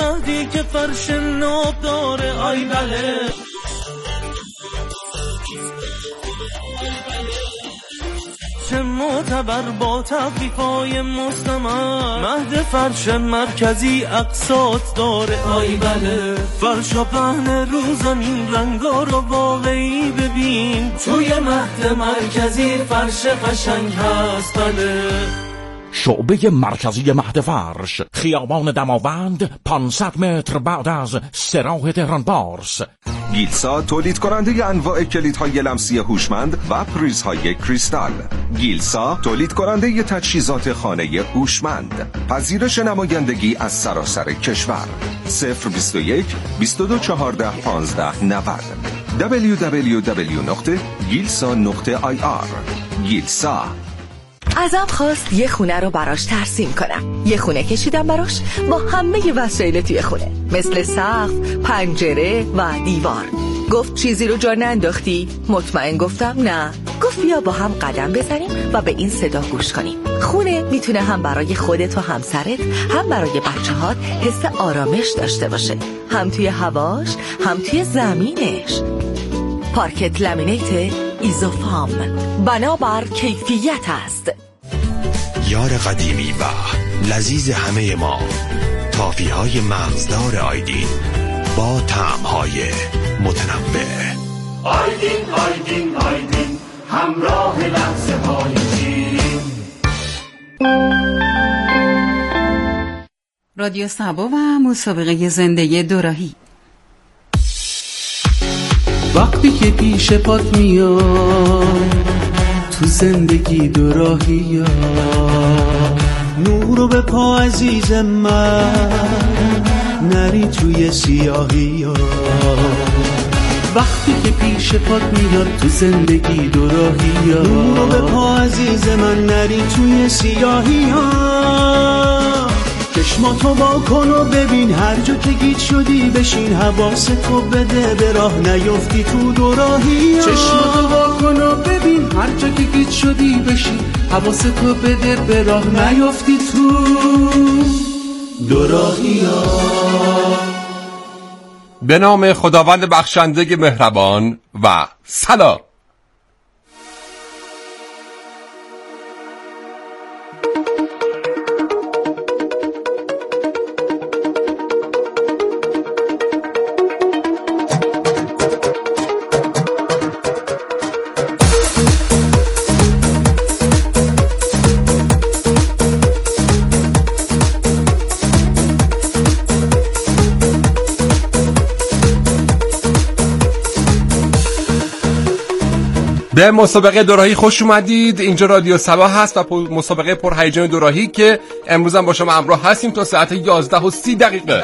مهدی که فرش ناب داره آی بله چه معتبر با تخفیفای مستمر مهد فرش مرکزی اقساط داره آی بله فرش و پهن رو زمین رنگا رو واقعی ببین توی مهد مرکزی فرش قشنگ هست بله شعبه مرکزی مهد فرش خیابان دماوند 500 متر بعد از سراح تهران بارس. گیلسا تولید کننده انواع کلیدهای لمسی هوشمند و پریزهای کریستال. گیلسا تولید کننده تجهیزات خانه هوشمند. پذیرش نمایندگی از سراسر کشور. 021 22 14 15 90 www.gilsa.ir. گیلسا. ازم خواست یه خونه رو براش ترسیم کنم. یه خونه کشیدم براش با همه وسایل توی خونه، مثل سقف، پنجره و دیوار. گفت چیزی رو جا ننداختی؟ مطمئن گفتم نه. گفت بیا با هم قدم بزنیم و به این صدا گوش کنیم. خونه میتونه هم برای خودت و همسرت، هم برای بچه‌هات حس آرامش داشته باشه، هم توی هواش، هم توی زمینش. پارکت لامینیت ایزوفام، بنابر کیفیت است. یار قدیمی و لذیذ همه ما، تافی‌های مغزدار آیدین با طعم‌های متنوع. آیدین آیدین آیدین، همراه لحظه‌های شیرین. رادیو سبا و مسابقه زندگی دوراهی. وقتی که پیش پات میاد تو زندگی دوراهی نورو به پا عزیز من نری توی سیاهی وقتی که پیش پات میاد تو زندگی دوراهی نورو به پا عزیز من نری توی سیاهی چشماتو با کن و ببین هر جا که گیج شدی بشین حواستو بده به راه نیفتی تو دوراهی چشماتو با کن و ببین هر جا که گیج شدی بشین حواستو بده به راه نیفتی تو دوراهی به نام خداوند بخشنده مهربان و سلام. به مسابقه دوراهی خوش اومدید. اینجا رادیو سبا هست و مسابقه پرهیجان دوراهی که امروز هم با شما همراه هستیم تا ساعت 11:30.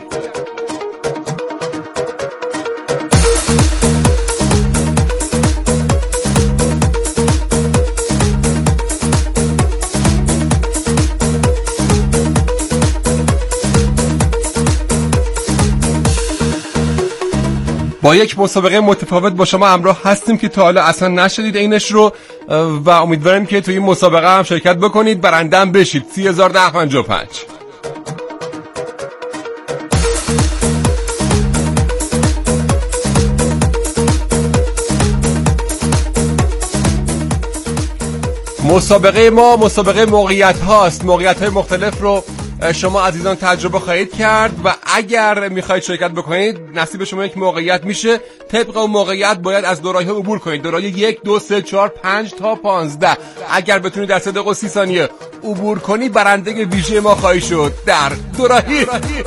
با یک مسابقه متفاوت با شما همراه هستیم که تا حالا اصلا نشدید اینش رو و امیدوارم که توی این مسابقه هم شرکت بکنید، برنده هم بشید. 30,1055. مسابقه ما مسابقه موقعیت هاست. موقعیت های مختلف رو شما عزیزان تجربه خواهید کرد و اگر میخواید شرکت بکنید نصیب شما یک موقعیت میشه. طبق اون موقعیت باید از دوراهی ها عبور کنید. دوراهی 1 2 3 4 5 تا 15. اگر بتونید در 3 دقیقه و 30 ثانیه عبور کنی برنده ویژه ما خواهی شد در دوراهی.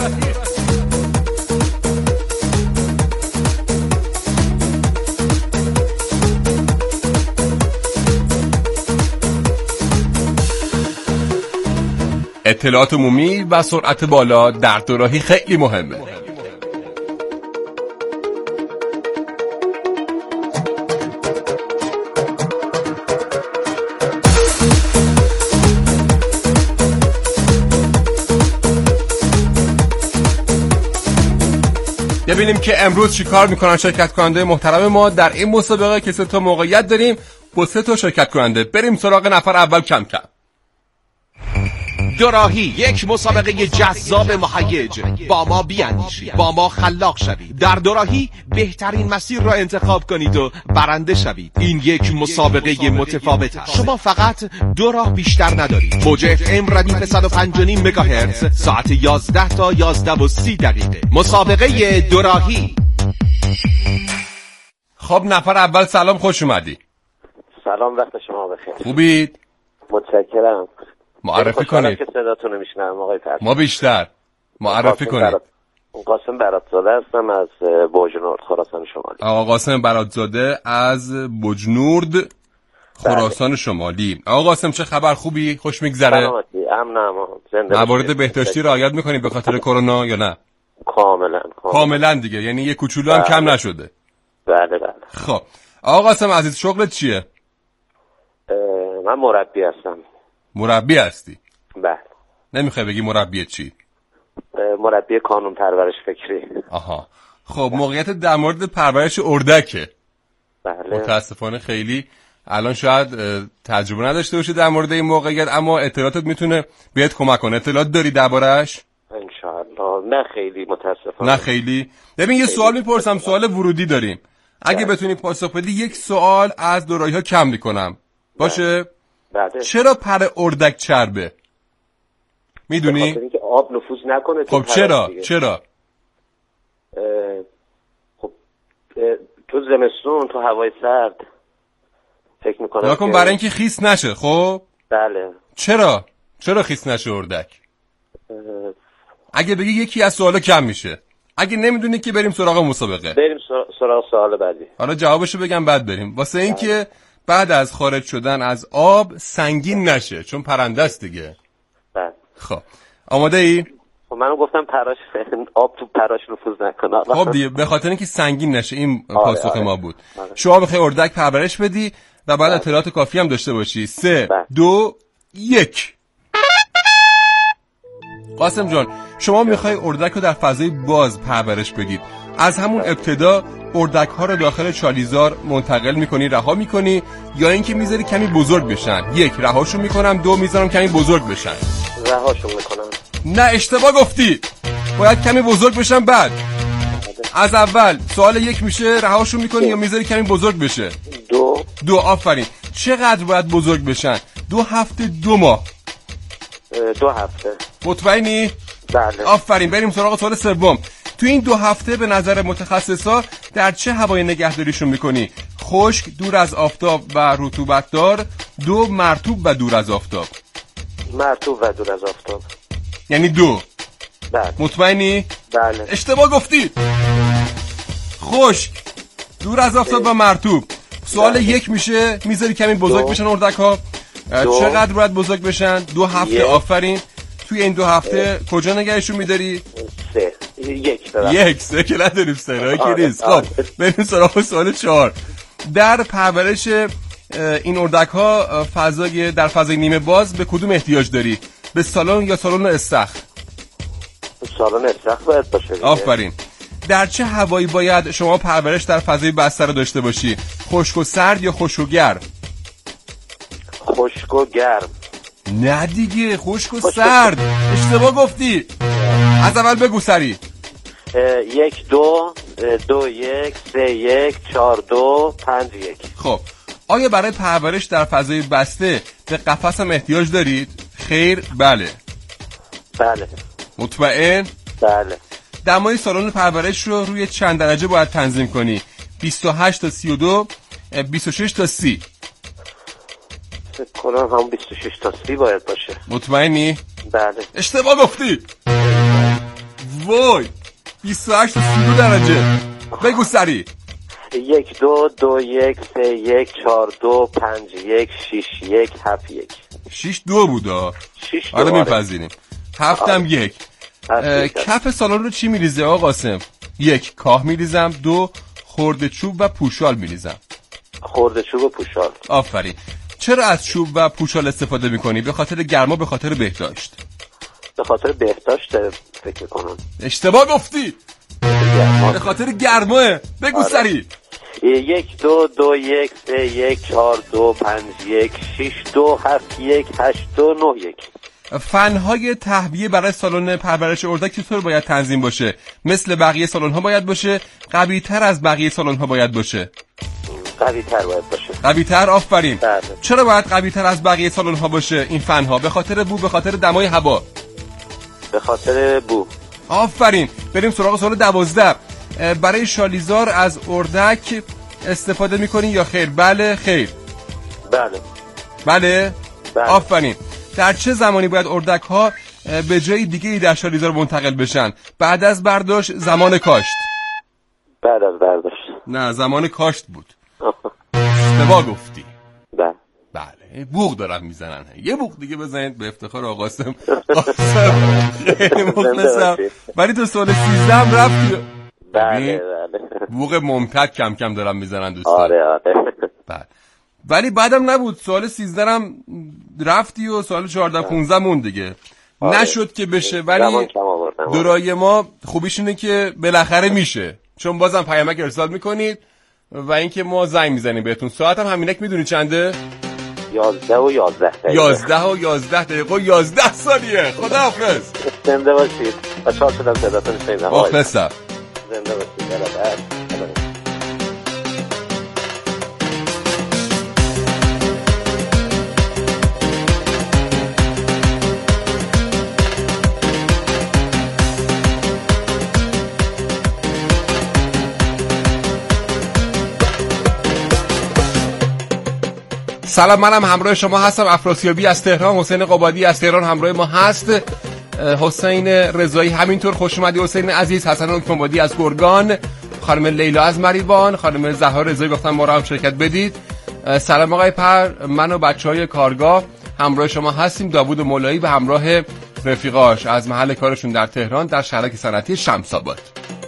اطلاعات عمومی و سرعت بالا در دوراهی خیلی مهمه. ببینیم که امروز چی کار میکنن شرکت کننده محترم ما در این مسابقه که 3 تا موقعیت داریم با 3 تا شرکت کننده. بریم سراغ نفر اول کم کم. دوراهی، یک مسابقه جذاب مهیج. با ما بیاندیشید، با ما خلاق شوید. در دوراهی بهترین مسیر را انتخاب کنید و برنده شوید. این یک مسابقه متفاوت است. شما فقط 2 راه بیشتر ندارید. موج FM ردیف 105.5 مگاهرتز ساعت 11 تا 11:30. مسابقه دوراهی. خب نفر اول سلام، خوش اومدی. سلام، وقت شما بخیر. خوبید؟ متشکرم. معرفی کنید. که صداتون رو میشنوم آقای فرشاد. ما بیشتر. معرفی کنید. قاسم براتزاده هستم از بجنورد، خراسان شمالی. آقا قاسم براتزاده از بجنورد، خراسان شمالی. آقا قاسم چه خبر؟ خوبی؟ خوش میگذره؟ سلامتی، امنم. زنده. موارد بهداشتی رعایت میکنید به خاطر کرونا یا نه؟ کاملا دیگه، یعنی یه کوچولو هم کم نشده. بله. خب آقا قاسم عزیز، شغلت چیه؟ من مربی هستم. مربی هستی؟ بله. نمیخوای بگی مربی چی؟ مربی کانون پرورش فکری. آها. خب موقعیت در مورد پرورش اردکه. بله. متاسفانه خیلی الان شاید تجربه نداشته باشی در مورد این موقعیت، اما اطلاعاتت میتونه بهت کمک کنه. اطلاعات داری درباره‌اش؟ انشاءالله. نه خیلی متاسفانه. نه خیلی. ببین یه سوال میپرسم، سوال ورودی داریم. اگه بتونی پاسخ بدی یک سوال از دوراهی‌ها کم میکنم. باشه؟ بله. چرا پر اردک چربه؟ میدونی؟ به خاطر اینکه آب نفوذ نکنه. خب چرا؟ خب تو زمستون تو هوای سرد فکر میکنم نکن برای اینکه خیس نشه. خب بله. چرا خیس نشه اردک؟ اگه بگی یکی از سوالا کم میشه. اگه نمیدونی که بریم سراغ مسابقه. بریم سراغ سوال بعدی. حالا جوابشو بگم بعد بریم. واسه اینکه بعد از خارج شدن از آب سنگین نشه، چون پرنده است دیگه. بله. خب آماده ای؟ خب منو گفتم پراش آب تو پراش نفوذ نکنه. خب دیگه به خاطر اینکه سنگین نشه این پاسخ ما بود. شما بخوای اردک پرورش بدی و بعد اطلاعات کافی هم داشته باشی. 3 2 1. قاسم جان، شما میخوای اردک رو در فضای باز پرورش بدید. از همون ابتدا اردک ها رو داخل چالیزار منتقل میکنی، رها میکنی، یا اینکه میذاری کمی بزرگ بشن؟ 1 رهاشون میکنم، 2 میذارم کمی بزرگ بشن. رهاشون میکنم. نه اشتباه گفتی، باید کمی بزرگ بشن. بعد از اول سوال 1 میشه رهاشون میکنی یا میذاری کمی بزرگ بشه؟ 2. آفرین. چقدر باید بزرگ بشن؟ 2 هفته 2 ماه. 2 هفته. مطمئنی؟ بله. آفرین. بریم سراغ سوال 3. تو این 2 هفته به نظر متخصصا در چه هوای نگهداریشون میکنی؟ خشک، دور از آفتاب و رطوبت دار، 2 مرطوب و دور از آفتاب. مرطوب و دور از آفتاب. یعنی 2. بله. مطمئنی؟ بله. اشتباه گفتی. خشک، دور از آفتاب و مرطوب. سوال 1 میشه میذاری کمی بزرگ بشن اردک ها. چقدر باید بزرگ بشن؟ 2 هفته. آفرین. توی این 2 هفته کجا نگهشون میداری؟ 3. 1 3 که نداریم، 3 که نیست. خب بریم سراغ سوال 4. در پرورش این اردک ها در فضای نیمه باز به کدوم احتیاج داری؟ به سالن یا سالن استخر؟ سالن استخر باید باشه. آفرین. در چه هوایی باید شما پرورش در فضای بسته رو داشته باشی؟ خشک و سرد یا خشک و گرم؟ خشک و گرم. نه دیگه، خشک و سرد. اشتباه گفتی. از اول بگو سری. 1 2 2 1 3 1 4 2 5 1. خب آیا برای پرورش در فضای بسته به قفس هم احتیاج دارید؟ خیر بله. مطمئن؟ بله. دمای سالن پرورش رو روی چند درجه باید تنظیم کنی؟ 28 تا 32، 26 تا 30. فکر کنم هم 26 تا 30 باید باشه. مطمئنی؟ بله. اشتباه گفتی. وای، 28 تا 32 درجه. بگو سری. 1 2 2 1 3 1 4 2 5 1 6 1 7 1. 6 2 بودا. 6 2. حالا میپذیریم. 7 هم 1. کف سالن رو چی میریزه آقا قاسم؟ 1 کاه میریزم، 2 خرده چوب و پوشال میریزم. خرده چوب و پوشال. آفرین. چرا از چوب و پوشال استفاده میکنی؟ به خاطر گرما، به خاطر بهداشت؟ به خاطر بهداشت فکر میکنم. اشتباه گفتی. به خاطر گرماه. بگو سری. 1 2 2 1 3 1 4 2 5 1 6 2 7 1 8 2 9 1. فنهای تهویه برای سالن پرورش اردک چطور باید تنظیم باشه؟ مثل بقیه سالن‌ها باید باشه؟ قوی‌تر از بقیه سالن‌ها باید باشه؟ قوی‌تر باید باشه. قوی‌تر، آفرین. بله. چرا باید قوی‌تر از بقیه سالن‌ها باشه این فنها؟ به خاطر بو، به خاطر دمای هوا؟ به خاطر بو. آفرین. بریم سراغ سوال 12. برای شالیزار از اردک استفاده می‌کنین یا خیر؟ بله، خیر. بله. بله؟ بله. آفرین. در چه زمانی باید اردک‌ها به جای دیگه‌ای در شالیزار منتقل بشن؟ بعد از برداشت، زمان کاشت؟ بعد از برداشت. نه، زمان کاشت بود. اشتباه گفتی. بله، بوق دارن میزنن. یه بوق دیگه بزنید به افتخار آقا قاسم. خیلی مخلصم. ولی تو سوال 13 هم رفتی. بله. بوق ممتد کم کم دارن میزنن دوستان. آره. بله. ولی بعدم نبود، سوال 13 هم رفتی و سوال 14 15 مون دیگه. نشد که بشه، ولی دورای ما خوبیش اینه که بالاخره میشه، چون بازم پیامک ارسال میکنید و اینکه ما زنگ میزنیم بهتون. ساعت هم همینک میدونی چنده؟ 11 و 11 دقیقه. 11 و 11 دقیقه و 11 ثانیه. خداحافظ. زنده باشید. خوشحال شدم صداتون شنیدم. مخلصم. زنده باشید. سلام، منم همراه شما هستم، افراسیابی از تهران. حسین قبادی از تهران همراه ما هست. حسین رضایی همینطور، خوش اومدی حسین عزیز. حسن حکم‌آبادی از گرگان، خانم لیلا از مریوان، خانم زهرا رضایی گفتن ما رو هم شرکت بدید. سلام آقای پر، من و بچهای کارگاه همراه شما هستیم. داوود مولایی به همراه رفیقاش از محل کارشون در تهران در شهرک صنعتی شمس‌آباد.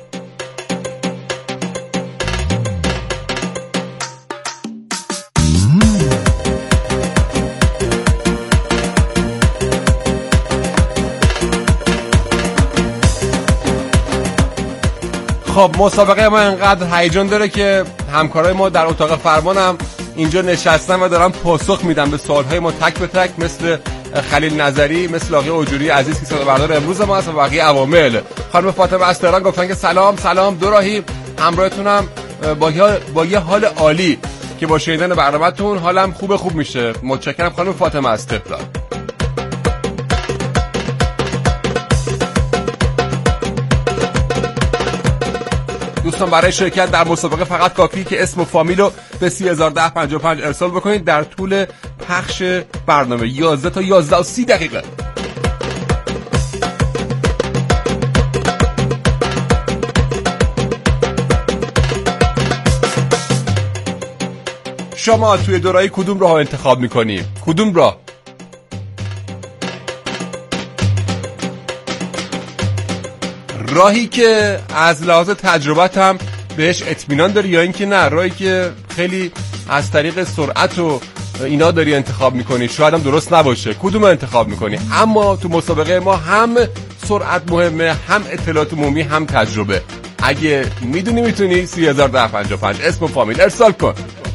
خب مسابقه ما انقدر هیجان داره که همکارای ما در اتاق فرمان هم اینجا نشستن و دارن پاسخ میدن به سوالهای ما تک به تک، مثل خلیل نظری، مثل آقای اوجوری عزیز که صدابردار امروز ما هست و بقیه عوامل. خانم فاطمه از تهران گفتن که سلام دوراهی، همراهتونم با یه حال عالی که با شنیدن برنامه‌تون حالم خوب میشه. متشکرم خانم فاطمه از تهران. دوستان برای شرکت در مسابقه فقط کافی که اسم و فامیل رو به 301055 ارسال بکنید در طول پخش برنامه 11 تا 11 و 30 دقیقه. شما توی دورایی کدوم راه انتخاب میکنی؟ کدوم راه؟ راهی که از لحاظ تجربت هم بهش اطمینان داری یا اینکه نه راهی که خیلی از طریق سرعت و اینا داری انتخاب میکنی، شاید هم درست نباشه، کدوم انتخاب میکنی؟ اما تو مسابقه ما هم سرعت مهمه، هم اطلاعات عمومی، هم تجربه. اگه میدونی میتونی 301055 اسم و فامیل ارسال کن.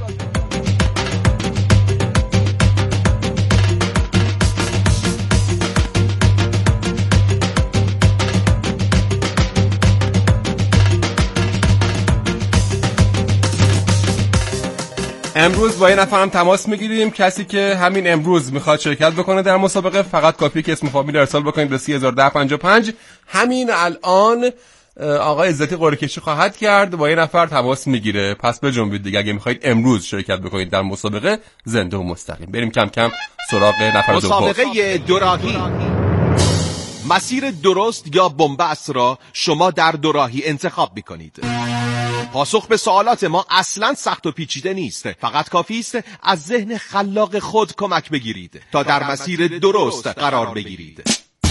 امروز با یه نفرم تماس میگیریم، کسی که همین امروز میخواد شرکت بکنه در مسابقه. فقط کافیه که اسم فامیل ارسال بکنید به 301055. همین الان آقای عزتی قرعه کشی خواهد کرد، با یه نفر تماس میگیره. پس بجنبید دیگه اگه میخواید امروز شرکت بکنید در مسابقه زنده و مستقیم. بریم کم کم سراغ نفر دوم. مسابقه دوراهی، مسیر درست یا بن‌بست را شما در دوراهی انتخاب میکنید. پاسخ به سوالات ما اصلا سخت و پیچیده نیست، فقط کافی است از ذهن خلاق خود کمک بگیرید تا در مسیر درست قرار بگیرید.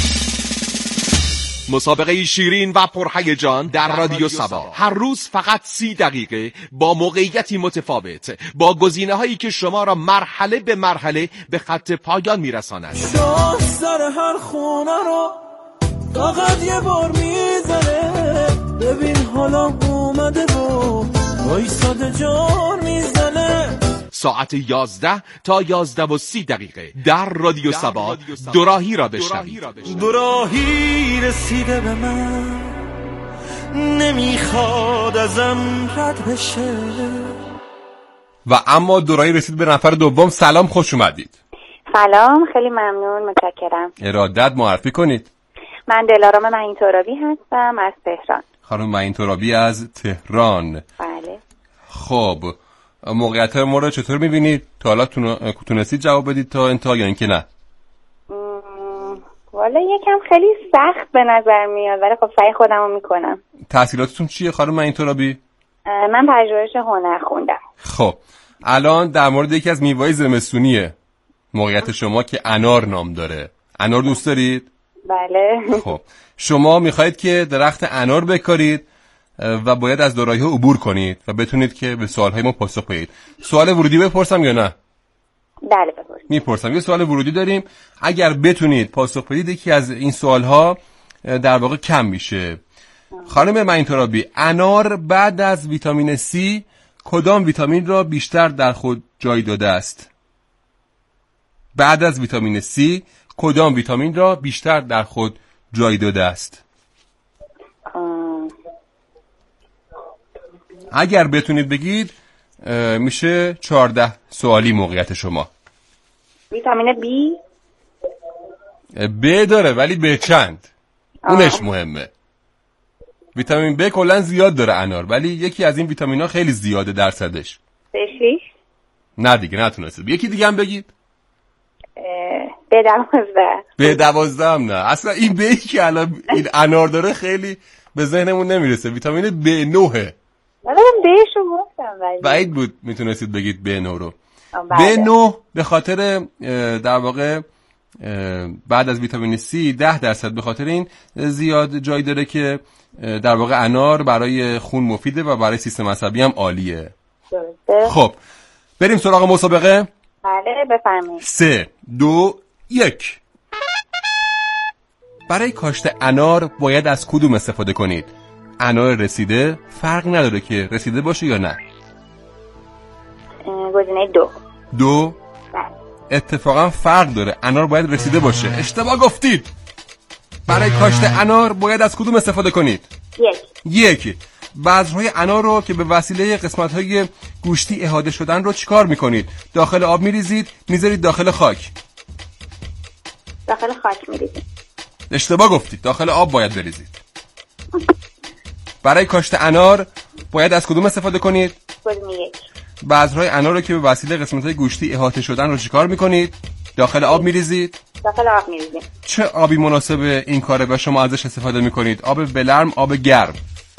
مسابقه شیرین و پرهیجان در رادیو سبا، هر روز فقط 30 دقیقه با موقعیتی متفاوت، با گزینه هایی که شما را مرحله به مرحله به خط پایان میرساند. سر هر خونه رو فقط یه بار میزنه، ببین حالا اومده و وایساده جان میزنه. ساعت 11 تا 11:30 در رادیو سبا دوراهی را بشنوید. دوراهی رسیده به من، نمیخواد ازم رد بشه. و اما دوراهی رسید به نفر دوم. سلام، خوش اومدید. سلام، خیلی ممنون، متشکرم. ارادت، معرفی کنید. من دلارام معین ترابی هستم از تهران. خانم معین ترابی از تهران. بله. خب موقعیت ما رو چطور میبینید؟ تا حالا تونستید جواب بدید تا انتها یا اینکه نه؟ والا یکم خیلی سخت به نظر میاد، ولی خب سعی خودم رو میکنم. تحصیلاتتون چیه خانم معین ترابی؟ من پژوهش هنر خوندم. خب الان در مورد یکی از میوه‌های زمستونیه موقعیت شما که انار نام داره. انار دوست دارید؟ بله. خب شما میخواید که درخت انار بکارید و باید از دوراهی عبور کنید و بتونید که به سوالهای ما پاسخ بدید. سوال ورودی بپرسم یا نه؟ بله بپرسید. میپرسم. یه سوال ورودی داریم، اگر بتونید پاسخ بدید یکی از این سوالها در واقع کم میشه. خانم معین ترابی، انار بعد از ویتامین C کدام ویتامین را بیشتر در خود جای داده است؟ بعد از ویتامین C کدام ویتامین را بیشتر در خود جای داده است؟ اگر بتونید بگید میشه 14 سوالی موقعیت شما. ویتامین B داره ولی به چند؟ اونش مهمه. ویتامین B کلا زیاد داره انار، ولی یکی از این ویتامین ها خیلی زیاده درصدش. B6. نه دیگه نتونستید. یکی دیگه هم بگید. B12 هم نه. اصلا این B که الان این انار داره خیلی به ذهنمون نمیرسه. ویتامین B9. من بهشو گفتم ولی بعید بود میتونستید بگید B9 رو. B9 به خاطر در واقع بعد از ویتامین C 10% به خاطر این زیاد جای داره که در واقع انار برای خون مفیده و برای سیستم عصبی هم عالیه. درسته. خب بریم سراغ مسابقه. بله بفرمایید. 3 2 1. برای کاشت انار باید از کدوم استفاده کنید؟ انار رسیده، فرق نداره که رسیده باشه یا نه. گزینه 2. بله. اتفاقا فرق داره، انار باید رسیده باشه. اشتباه گفتید. برای کاشت انار باید از کدوم استفاده کنید؟ 1. بذرهای انار رو که به وسیله قسمت‌های گوشتی احاطه شدن رو چیکار میکنید؟ داخل آب میریزید، میذارید داخل خاک؟ داخل خاک میریزید. اشتباه گفتید، داخل آب باید بریزید. برای کاشت انار باید از کدوم استفاده کنید؟ گزینه 1. بذرهای انار رو که به وسیله قسمت‌های گوشتی احاطه شدن رو چیکار میکنید؟ داخل آب میریزید؟ داخل آب میریزید. چه آبی مناسب این کاره و شما ازش استفاده میکنید؟ آب ولرم، آب گرم؟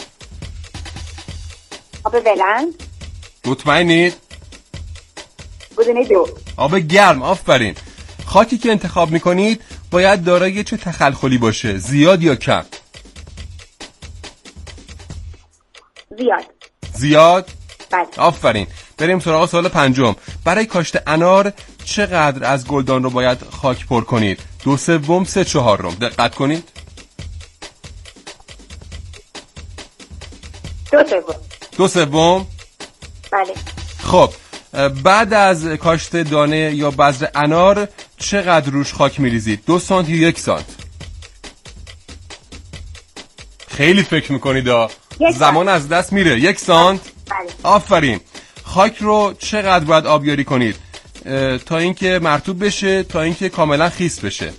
آب ولرم. مطمئنید؟ گزینه 2. آب گرم. آفرین. خاکی که انتخاب میکنید باید دارای چه تخلخلی باشه؟ زیاد یا کم؟ زیاد؟ بله. آفرین. بریم سراغ سوال 5. برای کاشت انار چقدر از گلدان رو باید خاک پر کنید؟ 2/3 3/4. دقت کنید. 2/3. بله. خب بعد از کاشت دانه یا بذر انار چقدر روش خاک میریزید؟ 2 سانت یا 1 سانت؟ خیلی فکر میکنید زمان از دست میره. 1 سانت؟ بله. آفرین. خاک رو چقدر باید آبیاری کنید تا اینکه مرطوب بشه، تا اینکه کاملا خیس بشه؟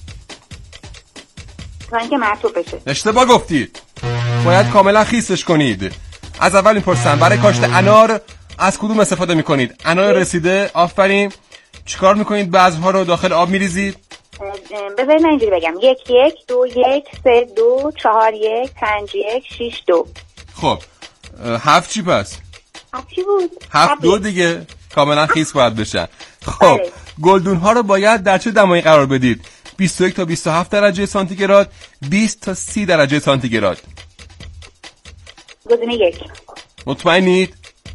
تا اینکه مرطوب بشه. اشتباه گفتید. باید کاملا خیسش کنید. از اول میپرسم برای کاشت انار از کدوم استفاده میکنید؟ انار رسیده. آفرین. چیکار میکنید؟ بذرها رو داخل آب میریزید؟ بذارید من اینجوری بگم 1 1 2 1 3 2 4 1 5 1 6 2. خب 7 چی پس؟ 7 چی بود؟ 7 2 دیگه کاملا خیس باید بشن. خب گلدون ها رو باید در چه دمایی قرار بدید؟ 21 تا 27 درجه سانتیگراد، 20 تا 30 درجه سانتیگراد؟ گزینه 1. مطمئنید؟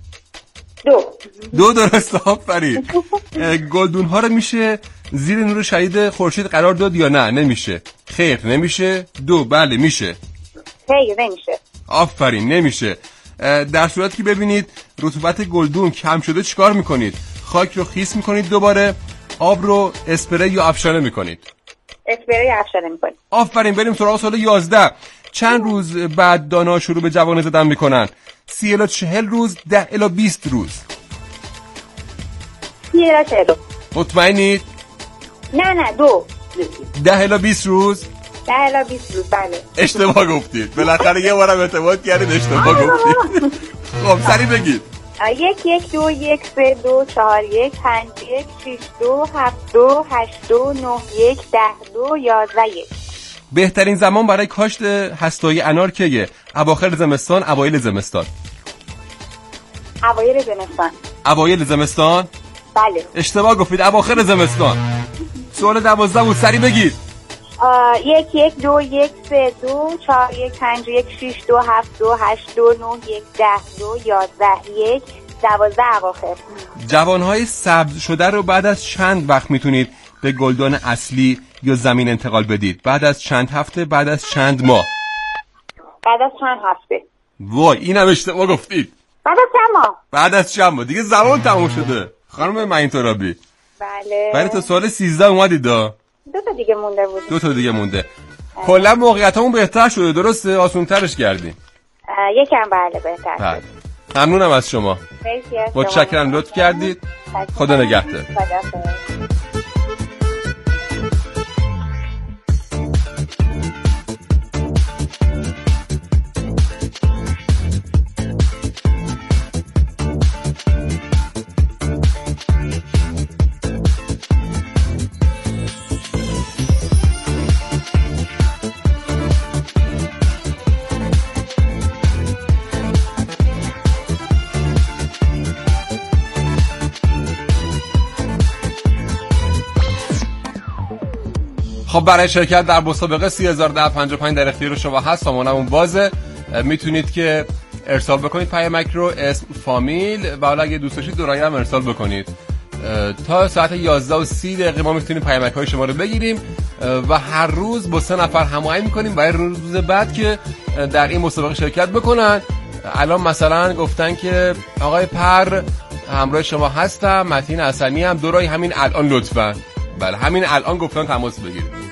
2 درست. آفرین. گلدون ها رو میشه زیر نور شدید خورشید قرار داد یا نه؟ نمیشه. خیر نمیشه. 2 بله میشه. خیر نمیشه. آفرین نمیشه. در صورتی که ببینید رطوبت گلدون کم شده چیکار میکنید؟ خاک رو خیس میکنید، دوباره آب رو اسپری یا افشانه میکنید. اسپری افشانه میکنید. آفرین. بریم سراغ سال 11. چند روز بعد دانا شروع به جوانه زدن میکنن؟ 30 الی 40 روز، 10 الی 20 روز. 30 الی 40. مطمئنید؟ نه 2. 10 الی 20 روز. 10 الی 20 روز. بله. اشتباه گفتید. بالاخره یه بارم اعتماد کردید اشتباه گفتید. خب سریع بگید. 1 1 2 1 3 2 4 1 5 1 6 2 7 2 8 2 9 1 10 2 11 1. بهترین زمان برای کاشت هسته‌های انار کیه؟ اواخر زمستان، اوایل زمستان؟ اوایل زمستان. اوایل زمستان؟ بله. اشتباه گفتید. اواخر زمستان. سوال 12 بود. سریع بگید. 1 1 2 1 3 2 4 1 5 1 6 2 7 2 8 2 9 1 10 2 11 1 12 اواخر. جوانهای سبز شده رو بعد از چند وقت میتونید به گلدان اصلی یا زمین انتقال بدید؟ بعد از چند هفته؟ بعد از چند ماه؟ بعد از چند هفته. وای اینم اشتباه گفتید. بعد از چند ماه. بعد از چند ماه. دیگه زمان تموم شده خانم معین ترابی. بله. برای تا سوال 13 اومدید. 2 تا دیگه مونده بود. 2 تا دیگه مونده. کلا موقعیتمون بهتر شده، درسته؟ آسان‌ترش کردیم. یکم بله بهتر شد. ممنونم از شما. متشکرم لطف کردید. خدا نگهدار. خب برای شرکت در مسابقه 30,1055 در اختیار شما هست. سامانمون بازه، میتونید که ارسال بکنید پیامک رو، اسم، فامیل و حالا اگه دوست داشتید دورایی هم ارسال بکنید. تا ساعت 11:30 ما میتونیم پیامک های شما رو بگیریم و هر روز با 3 نفر هماهنگ میکنیم برای روز بعد که در این مسابقه شرکت بکنن. الان مثلا گفتن که آقای پر همراه شما هستم، متین حسنی هم دورایی همین الان لطفا. بله همین الان گفتن تماس بگیرید.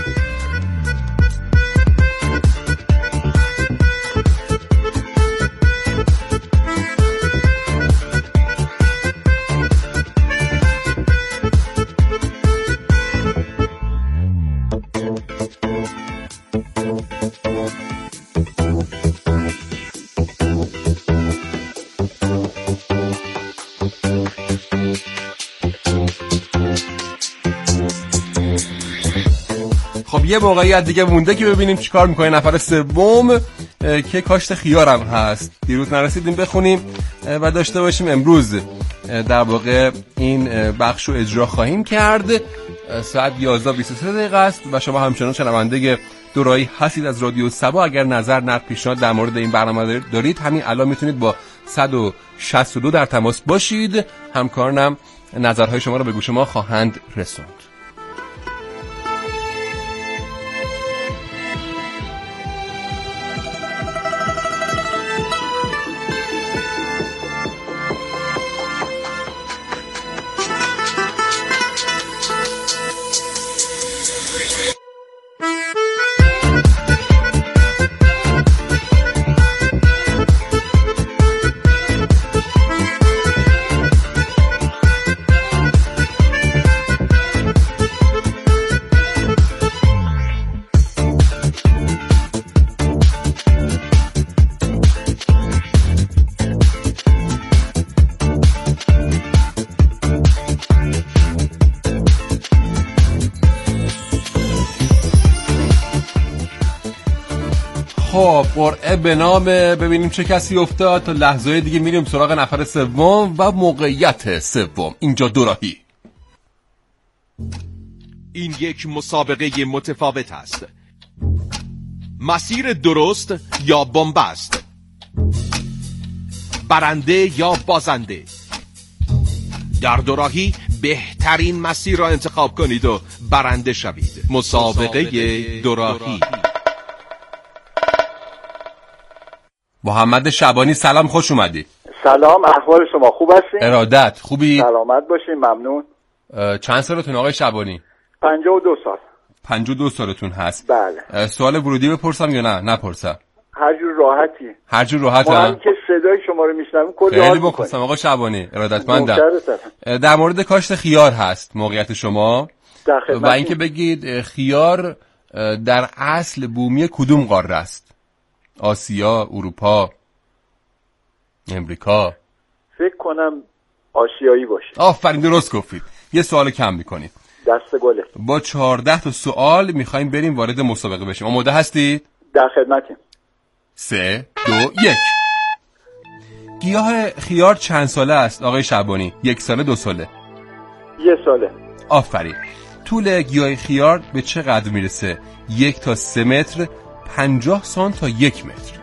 خب یه موقعیت دیگه مونده که ببینیم چیکار میکنه نفر سوم که کاشت خیارم هست. دیروز نرسیدیم بخونیم و داشته باشیم. امروز در واقع این بخش رو اجرا خواهیم کرد. ساعت 11:23 است و شما همچنان شنونده دورایی هستید از رادیو سبا. اگر نظر، نقد، پیشنهاد در مورد این برنامه دارید همین الان میتونید با 162 در تماس باشید. همکارانم نظرهای شما رو به گوش ما خواهند رسوند. خب قرعه به نام ببینیم چه کسی افتاد. تا لحظه دیگه میریم سراغ نفر سوم و موقعیت سوم. اینجا دوراهی. این یک مسابقه متفاوت است. مسیر درست یا بن‌بست، برنده یا بازنده. در دوراهی بهترین مسیر را انتخاب کنید و برنده شوید. مسابقه دوراهی. محمد شعبانی سلام، خوش اومدی. سلام، احوال شما خوب هستین؟ ارادت خوبی؟ سلامت باشین، ممنون. چند سالتون آقای شعبانی؟ 52 سال. 52 سالتون هست. بله. سوال ورودی بپرسم یا نه نپرسم؟ هر جور راحتی. هر جور راحتم. ما هم که صدای شما رو میشنویم کلی حال میکنیم. بپرسم آقا شعبانی، ارادتمندم. در مورد کاشت خیار هست موقعیت شما و اینکه بگید خیار در اصل بومی کدوم قاره است؟ آسیا، اروپا، امریکا؟ فکر کنم آسیایی باشه. آفرین، درست گفتید. یه سوال کم میکنید. دست گله. با 14 تا سوال میخوایم بریم وارد مسابقه بشیم. آماده هستید؟ در خدمتیم. 3 2 1. گیاه خیار چند ساله است آقای شعبانی؟ 1 ساله 2 ساله؟ 1 ساله. آفرین. طول گیاه خیار به چه قدر میرسه؟ 1 تا 3 متر، 50 سانت تا 1 متر؟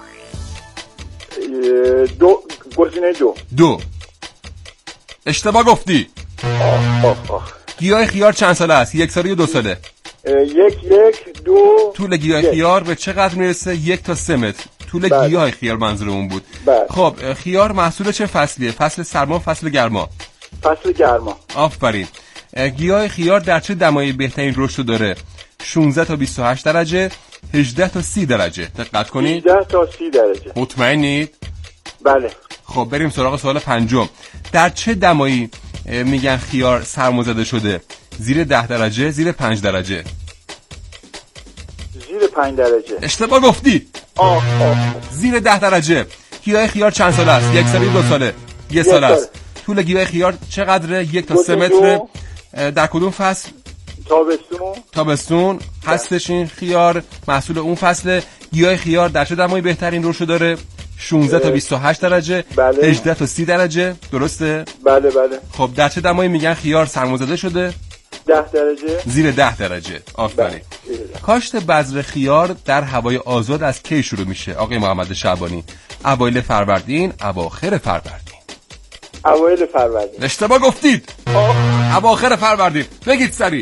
گزینه 2. اشتباه گفتی. گیاه خیار چند ساله است؟ 1 ساله یا 2 ساله؟ 1 2. طول گیاه خیار به چه قدر میرسه؟ 1 تا 3 متر. طول گیاه خیار منظورمون بود. خب خیار محصول چه فصلیه؟ فصل سرما، فصل گرما؟ فصل گرما. آفرین. گیاه خیار در چه دمایی بهترین رشد داره؟ 16 تا 28 درجه، 18 تا 30 درجه؟ دقت کنید. 18 تا 30 درجه. مطمئنید؟ بله. خب بریم سراغ سوال پنجم. در چه دمایی میگن خیار سرمازده شده؟ زیر 10 درجه، زیر 5 درجه؟ زیر 5 درجه. اشتباه گفتی. زیر 10 درجه. گیاه خیار چند ساله است؟ 1 ساله 2 ساله؟ 1 ساله است. طول گیاه خیار چقدره؟ 1 تا 3 متر. در کدوم فصل؟ تابستون هستش این خیار، محصول اون فصل. گیاه خیار در چه دمایی بهترین رشد داره؟ 16 تا 28 درجه، 18 تا 30 درجه، درسته؟ بله بله. خب در چه دمایی میگن خیار سرمازده شده؟ 10 درجه. زیر 10 درجه. آفرین. کاشت بذر خیار در هوای آزاد از کی شروع میشه آقای محمد شعبانی؟ اوایل فروردین، اواخر فروردین؟ اوایل فروردین. اشتباه گفتید. اواخر فروردین. بگید سریع.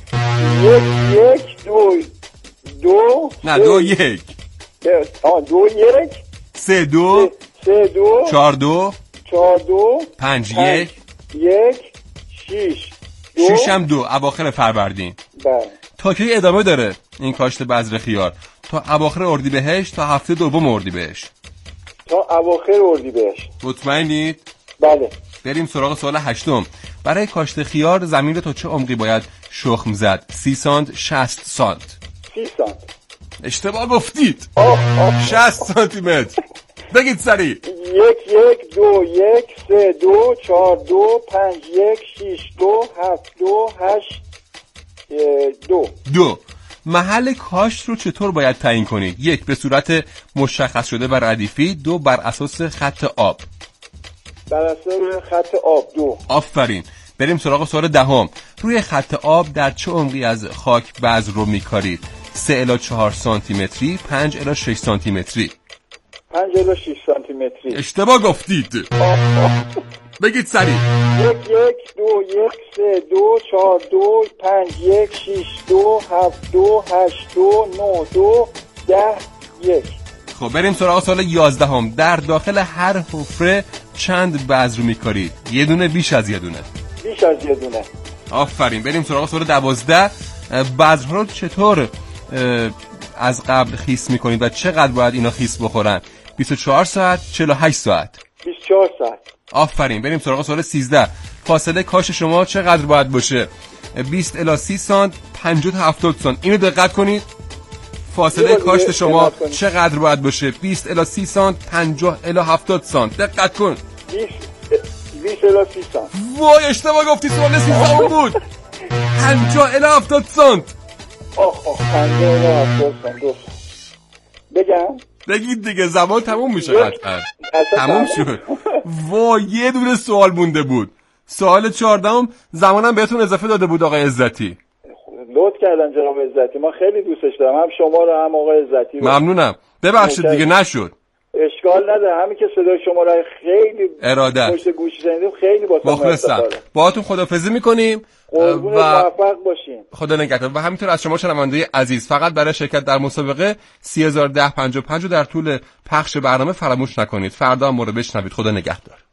1 2. نه 2 1. 2 1. 3 2. 4 2. 5 1. 6 هم 2. اواخر فروردین. بله. تا کی ادامه داره این کاشت بذر خیار؟ تا اواخر اردیبهشت، تا هفته دوم اردیبهشت؟ تا اواخر اردیبهشت. مطمئنید؟ بله. بریم سراغ سوال هشتم. برای کاشت خیار زمین رو تا چه عمقی باید شخم زد؟ 30 سانت، 60 سانت؟ 30 سانت. اشتباه گفتید. 60 سانتی متر. بگید سریع. 1 2 1 3 2 4 2 5 1 6 2 7 2 8 2. محل کاشت رو چطور باید تعیین کنید؟ 1 به صورت مشخص شده و ردیفی، 2 بر اساس خط آب. بر اساس خط آب 2. آفرین. بریم سراغ سوال دهم. روی خط آب در چه عمقی از خاک بذر رو میکارید؟ 3 الی 4 سانتی متری، 5 الی 6 سانتی متری؟ 5 الی 6 سانتی متری. اشتباه گفتید. بگید سریع. 1 2 1 3 2 4 2 5 1 6 2 7 2 8 2 9 2 10 1. خب بریم سراغ سوال 11. در داخل هر حفره چند بذر میکارید؟ یه دونه، بیش از یه دونه؟ بیش از یه دونه. آفرین. بریم سراغ سوال 12. بذرها رو چطور از قبل خیس میکنید و چقدر باید اینا خیس بخورن؟ 24 ساعت، 48 ساعت؟ 24 ساعت. آفرین. بریم سراغ سوال 13. فاصله کاش شما چقدر باید باشه؟ 20 الی 30 سانت، 50 تا 70 سانت؟ اینو دقت کنید. فاصله کاشت شما چقدر باید باشه؟ 20 الی 30 سانت، 50 الی 70 سانت؟ دقت کن. 20 الی 30 سانت. وای اشتباه گفتی. سوال 13 بود. 50 الی 70 سانت. 50 الی 70 سانت. بگید دیگه، زمان تموم میشه قطعا. تموم شد. وای یه دونه سوال مونده بود. سوال 14 زمانم بهتون اضافه داده بود آقای عزتی. لطف کردن جناب عزتی، ما خیلی دوستش دارم، هم شما رو هم آقای عزتی. ممنونم. ببخشید دیگه نشد. اشکال نداره، همین که صدای شما را خیلی ارادت پشت گوش شنیدیم، خیلی با مخلصم. باهاتون خدافظی میکنیم و موفق باشین. خدا نگهدار. و همینطور از شما شنونده عزیز فقط برای شرکت در مسابقه 301055 رو در طول پخش برنامه فراموش نکنید. فردا هم ما رو بشنوید. خدا نگهدار.